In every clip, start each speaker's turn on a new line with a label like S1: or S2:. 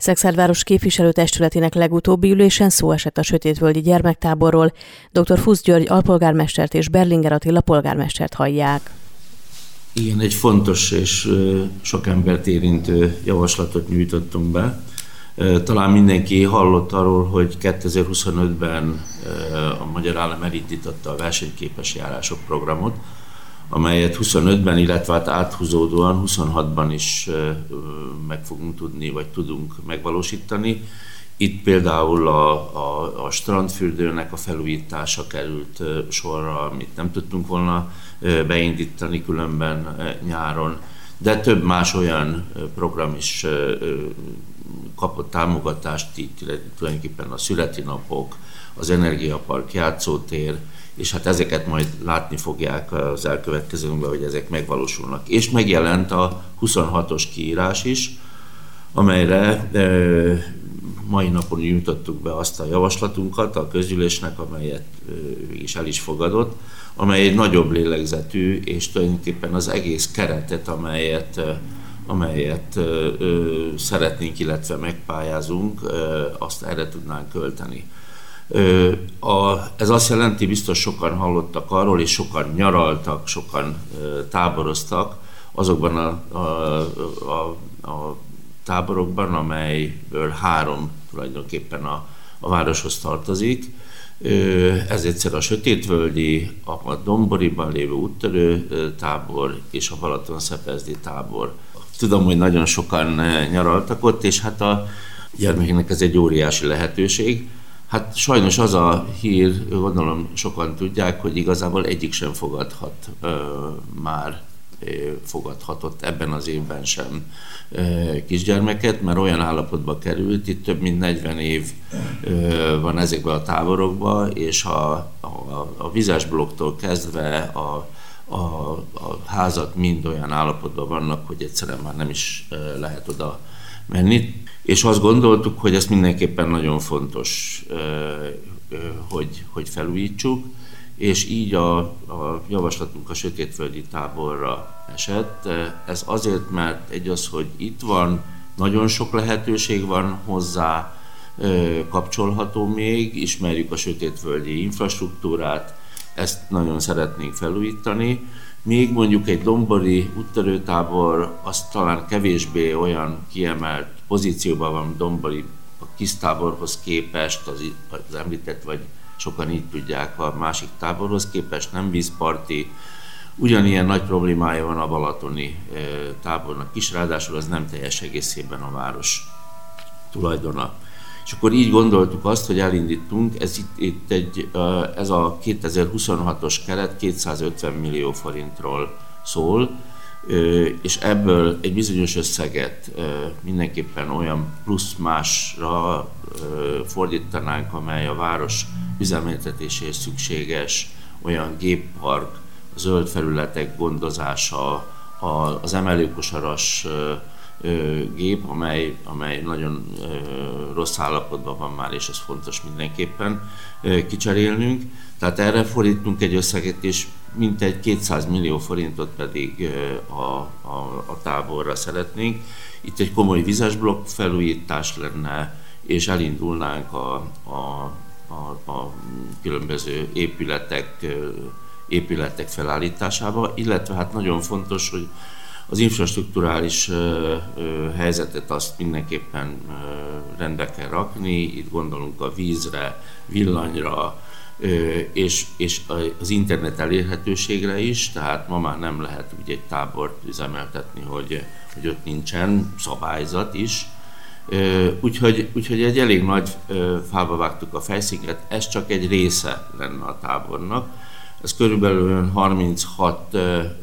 S1: Szekszárd képviselőtestületének legutóbbi ülésen szó esett a Sötétvölgyi gyermektáborról. Dr. Fusz György alpolgármestert és Berlinger Attila polgármestert hallják.
S2: Igen, egy fontos és sok embert érintő javaslatot nyújtottunk be. Talán mindenki hallott arról, hogy 2025-ben a Magyar Állam elindította a versenyképes járások programot, amelyet 25-ben, illetve áthúzódóan 26-ban is meg fogunk tudni, vagy tudunk megvalósítani. Itt például a strandfürdőnek a felújítása került sorra, amit nem tudtunk volna beindítani különben nyáron, de több más olyan program is kapott támogatást, itt tulajdonképpen a születi napok, az energiapark játszótér, és hát ezeket majd látni fogják az elkövetkezőnkben, hogy ezek megvalósulnak. És megjelent a 26-os kiírás is, amelyre mai napon nyújtottuk be azt a javaslatunkat a közgyűlésnek, amelyet is el is fogadott, amely egy nagyobb lélegzetű, és tulajdonképpen az egész keretet, amelyet szeretnénk, illetve megpályázunk, azt erre tudnánk költeni. Ez azt jelenti, biztos sokan hallottak arról, és sokan nyaraltak, sokan táboroztak azokban a táborokban, amelyből 3 tulajdonképpen a városhoz tartozik. Ez egyszer a Sötétvölgyi, a Domboriban lévő úttörő tábor és a Balatonszepezdi tábor. Tudom, hogy nagyon sokan nyaraltak ott, és hát a gyermekeknek ez egy óriási lehetőség. Hát sajnos az a hír, gondolom sokan tudják, hogy igazából egyik sem fogadhatott ebben az évben sem kisgyermeket, mert olyan állapotba került, itt több mint 40 év van ezekben a táborokban, és a vizes blokktól kezdve a házak mind olyan állapotban vannak, hogy egyszerűen már nem is lehet oda menni. És azt gondoltuk, hogy ez mindenképpen nagyon fontos, hogy felújítsuk, és így a javaslatunk a Sötétvölgyi táborra esett. Ez azért, mert az, hogy itt van, nagyon sok lehetőség van hozzá, kapcsolható még, ismerjük a sötétvölgyi infrastruktúrát, ezt nagyon szeretnénk felújítani. Még mondjuk egy dombori úttörőtábor, az talán kevésbé olyan kiemelt pozícióban van dombori a Kisztáborhoz képest, az említett, vagy sokan így tudják, a másik táborhoz képest, nem vízparti. Ugyanilyen nagy problémája van a balatoni tábornak is, ráadásul az nem teljes egészében a város tulajdona. És akkor így gondoltuk azt, hogy elindítunk, ez a 2026-os keret 250 millió forintról szól, és ebből egy bizonyos összeget mindenképpen olyan plusz másra fordítanánk, amely a város üzemeltetéséhez szükséges, olyan géppark, zöld felületek gondozása, az emelőkosaras gép, amely nagyon rossz állapotban van már, és ez fontos mindenképpen kicserélnünk. Tehát erre fordítunk egy összeget, és mintegy 200 millió forintot pedig a táborra szeretnénk. Itt egy komoly vizesblokk felújítás lenne, és elindulnánk a különböző épületek felállításába, illetve hát nagyon fontos, hogy az infrastrukturális helyzetet azt mindenképpen rendbe kell rakni, itt gondolunk a vízre, villanyra, és az internet elérhetőségre is, tehát ma már nem lehet úgy egy tábort üzemeltetni, hogy ott nincsen szabályzat is. Úgyhogy egy elég nagy fába vágtuk a fejszéket, ez csak egy része lenne a tábornak. Ez körülbelül 36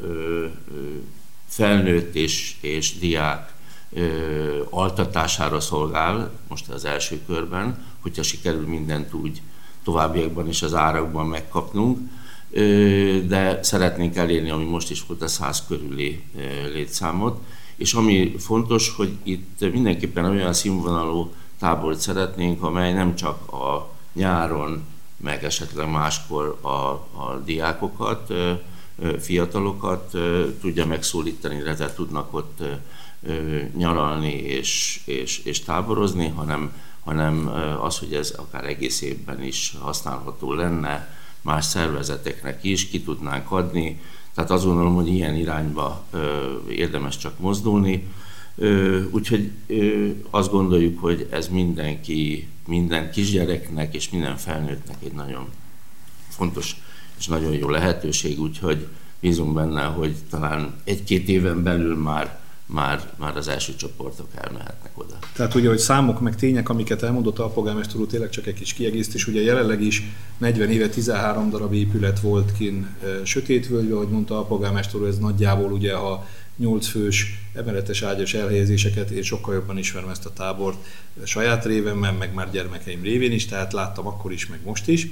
S2: felnőtt és diák altatására szolgál most az első körben, hogyha sikerül mindent úgy továbbiakban is az árakban megkapnunk, de szeretnénk elérni, ami most is volt, a 100 körüli létszámot. És ami fontos, hogy itt mindenképpen olyan színvonalú tábort szeretnénk, amely nem csak a nyáron, meg esetleg máskor a diákokat, fiatalokat tudja megszólítani, illetve tudnak ott nyaralni és táborozni, hanem az, hogy ez akár egész évben is használható lenne, más szervezeteknek is ki tudnánk adni. Tehát azt gondolom, hogy ilyen irányba érdemes csak mozdulni. Úgyhogy azt gondoljuk, hogy ez minden kisgyereknek és minden felnőttnek egy nagyon fontos és nagyon jó lehetőség, úgyhogy bízunk benne, hogy talán 1-2 éven belül már az első csoportok elmehetnek oda.
S3: Tehát ugye, hogy számok meg tények, amiket elmondott a polgármester úr, tényleg csak egy kis kiegészítés, ugye jelenleg is 40 éve 13 darab épület volt kint Sötétvölgyben, ahogy mondta a polgármester úr, ez nagyjából ugye a 8 fős emeletes ágyas elhelyezéseket, én sokkal jobban ismerem ezt a tábort saját révemben, meg már gyermekeim révén is, tehát láttam akkor is, meg most is.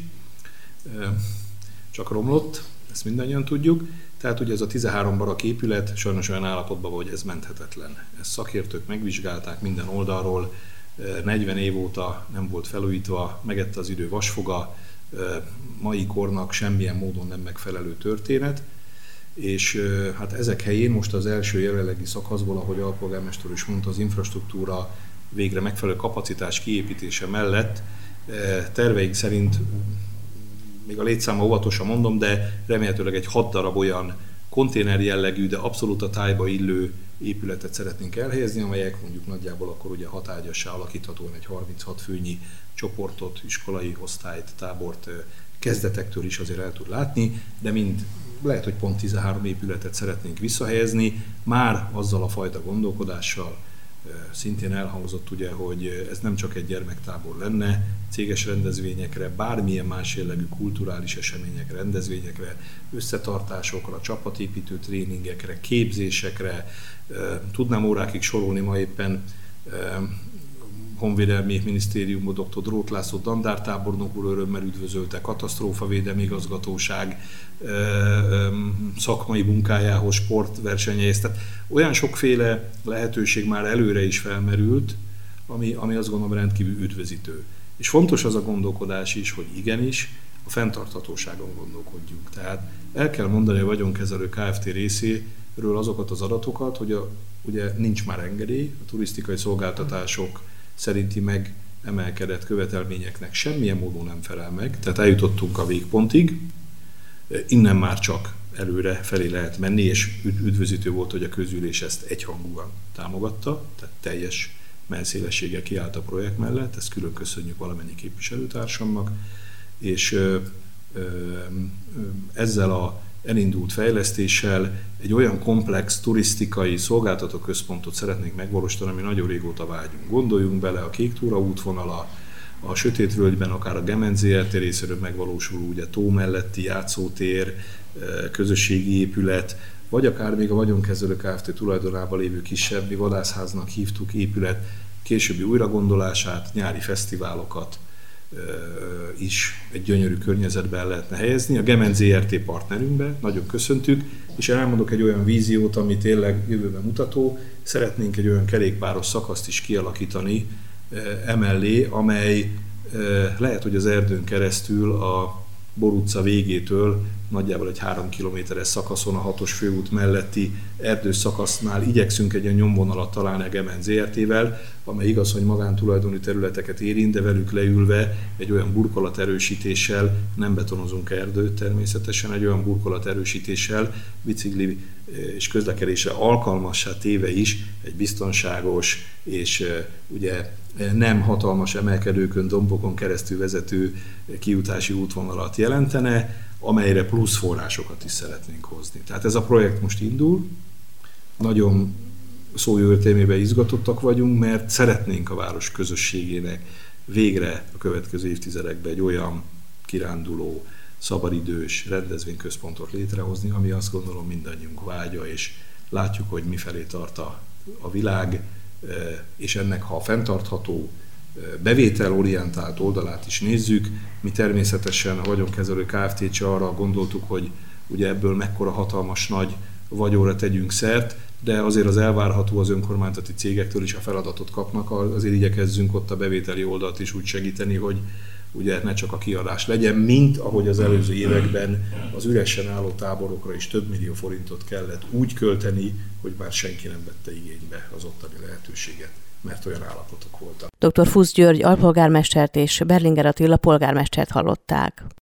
S3: Csak romlott, ezt mindannyian tudjuk. Tehát ugye ez a 13 barak épület sajnos olyan állapotban van, hogy ez menthetetlen. Ezt szakértők megvizsgálták minden oldalról, 40 év óta nem volt felújítva, megette az idő vasfoga, mai kornak semmilyen módon nem megfelelő történet, és hát ezek helyén most az első jelenlegi szakaszból, ahogy a alpolgármester is mondta, az infrastruktúra végre megfelelő kapacitás kiépítése mellett terveink szerint, még a létszáma óvatosan mondom, de remélhetőleg egy 6 darab olyan konténer jellegű, de abszolút a tájba illő épületet szeretnénk elhelyezni, amelyek mondjuk nagyjából akkor ugye 6 ágyassá alakíthatóan egy 36 főnyi csoportot, iskolai osztályt, tábort kezdetektől is azért el tud látni, de mind lehet, hogy pont 13 épületet szeretnénk visszahelyezni, már azzal a fajta gondolkodással, szintén elhangzott ugye, hogy ez nem csak egy gyermektábor lenne, céges rendezvényekre, bármilyen más jellegű kulturális eseményekre, rendezvényekre, összetartásokra, csapatépítő tréningekre, képzésekre, tudnám órákig sorolni, ma éppen Honvédelmi Minisztériumban dr. Dróth László dandártábornok úr örömmel üdvözölte, katasztrófavédelmi igazgatóság szakmai munkájához, sportversenyeihez. Tehát olyan sokféle lehetőség már előre is felmerült, ami azt gondolom rendkívül üdvözítő. És fontos az a gondolkodás is, hogy igenis a fenntarthatóságon gondolkodjunk. Tehát el kell mondani a Vagyonkezelő Kft. Részéről azokat az adatokat, hogy ugye nincs már engedély, a turisztikai szolgáltatások szerinti megemelkedett követelményeknek semmilyen módon nem felel meg, tehát eljutottunk a végpontig, innen már csak előre felé lehet menni, és üdvözítő volt, hogy a közgyűlés ezt egyhangúan támogatta, tehát teljes mellszélességgel kiállt a projekt mellett, ezt külön köszönjük valamennyi képviselőtársamnak, és ezzel a elindult fejlesztéssel egy olyan komplex turisztikai szolgáltatóközpontot szeretnénk megvalósítani, ami nagyon régóta vágyunk. Gondoljunk bele, a Kék Túra útvonala, a Sötétvölgyben akár a Gemenc Zrt. Részéről megvalósuló ugye tó melletti játszótér, közösségi épület, vagy akár még a Vagyonkezelő Kft. Tulajdonában lévő kisebb, mi vadászháznak hívtuk épület, későbbi újragondolását, nyári fesztiválokat is egy gyönyörű környezetben lehetne helyezni. A Gemenc Zrt. Partnerünkbe nagyon köszöntük, és elmondok egy olyan víziót, ami tényleg jövőben mutató. Szeretnénk egy olyan kerékpáros szakaszt is kialakítani emellé, amely lehet, hogy az erdőn keresztül a Bor utca végétől nagyjából egy 3 kilométeres szakaszon a 6-os főút melletti erdős szakasznál igyekszünk egy olyan nyomvonalat találni a Gemenc Zrt.-vel, amely igaz, hogy magántulajdoni területeket érint, de velük leülve egy olyan burkolaterősítéssel, nem betonozunk erdőt természetesen, egy olyan burkolaterősítéssel, bicikli és közlekedésre alkalmassá téve is egy biztonságos és ugye nem hatalmas emelkedőkön, dombokon keresztül vezető kijutási útvonalat jelentene, amelyre plusz forrásokat is szeretnénk hozni. Tehát ez a projekt most indul, nagyon szó jó értelmében izgatottak vagyunk, mert szeretnénk a város közösségének végre a következő évtizedekben egy olyan kiránduló, szabadidős rendezvényközpontot létrehozni, ami azt gondolom mindannyiunk vágya, és látjuk, hogy mifelé tart a világ, és ennek, ha a fenntartható, bevételorientált oldalát is nézzük, mi természetesen a Vagyonkezelő Kft. Arra gondoltuk, hogy ugye ebből mekkora hatalmas nagy vagyonra tegyünk szert, de azért az elvárható az önkormányzati cégektől is, a feladatot kapnak, azért igyekezzünk ott a bevételi oldalt is úgy segíteni, ugye ne csak a kiadás legyen, mint ahogy az előző években az üresen álló táborokra is több millió forintot kellett úgy költeni, hogy már senki nem vette igénybe az ottani lehetőséget, mert olyan állapotok voltak.
S1: Dr. Fusz György alpolgármestert és Berlinger Attila polgármestert hallották.